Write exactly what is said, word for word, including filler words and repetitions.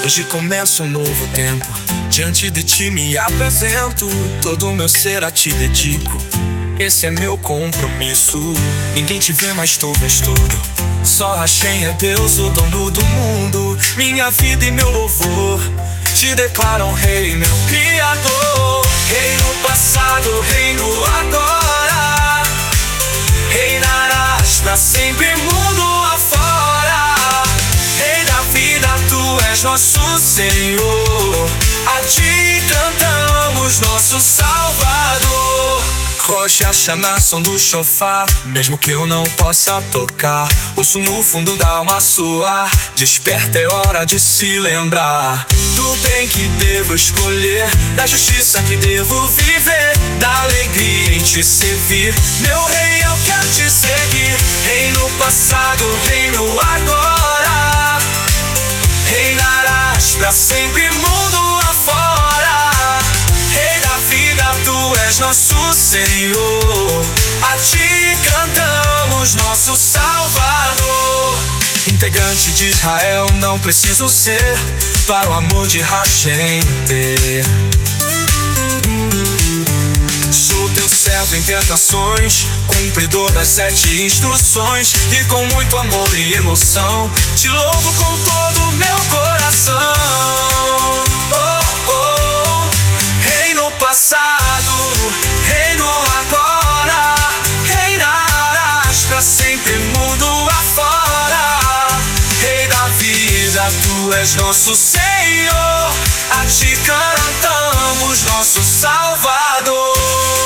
Hoje começa um novo tempo, diante de ti me apresento, todo o meu ser a ti dedico. Esse é meu compromisso, ninguém te vê mas tu vês tudo. Só Hashem é Deus, o dono do mundo. Minha vida e meu louvor te declaram rei, meu criador. Rei no passado, rei no agora, reinarás pra sempre mundo afora. Rei da vida, tu és nosso Senhor, a ti cantamos, nosso Salvador. Rosh Hashanah, som do shofar, mesmo que eu não possa tocar, ouço no fundo da alma soar. Desperta, é hora de se lembrar do bem que devo escolher, da justiça que devo viver, da alegria em te servir. Meu rei, eu quero te seguir. Rei no passado, rei no agora, reinarás pra sempre mundo afora. Rei da vida, tu és nosso Senhor, a ti cantamos, nosso Salvador. Integrante de Israel não preciso ser, para o amor de Hashem ter. Sou teu servo em tentações, cumpridor das sete instruções, e com muito amor e emoção te louvo com todo o meu coração. Oh, oh, rei no passado, rei no agora, reinarás pra sempre mundo afora. Rei da vida, tu és nosso Senhor, a ti cantamos, nosso Salvador.